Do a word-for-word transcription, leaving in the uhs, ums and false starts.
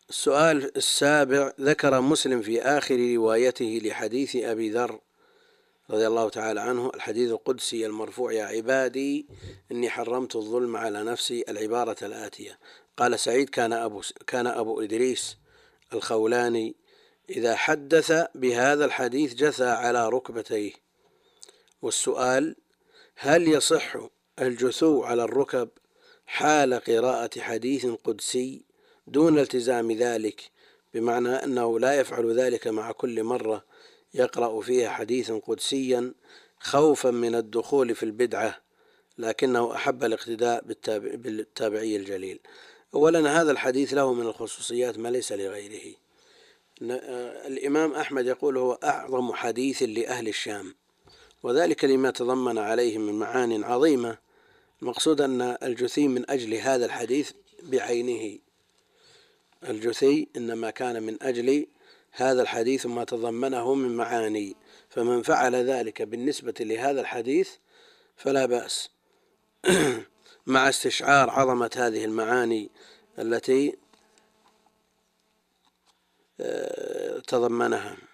السؤال السابع: ذكر مسلم في آخر روايته لحديث أبي ذر رضي الله تعالى عنه الحديث القدسي المرفوع: يا عبادي إني حرمت الظلم على نفسي، العبارة الآتية. قال سعيد: كان أبو, كان أبو إدريس الخولاني إذا حدث بهذا الحديث جثى على ركبتيه. والسؤال: هل يصح الجثو على الركب حال قراءة حديث قدسي دون التزام ذلك، بمعنى أنه لا يفعل ذلك مع كل مرة يقرأ فيها حديثا قدسيا خوفا من الدخول في البدعة، لكنه أحب الاقتداء بالتابعي الجليل؟ أولا، هذا الحديث له من الخصوصيات ما ليس لغيره. الإمام أحمد يقول هو أعظم حديث لأهل الشام، وذلك لما تضمن عليه من معان عظيمة. المقصود أن الجثي من أجل هذا الحديث بعينه، الجثي إنما كان من أجل هذا الحديث ما تضمنه من معاني، فمن فعل ذلك بالنسبة لهذا الحديث فلا بأس مع استشعار عظمة هذه المعاني التي تضمنها.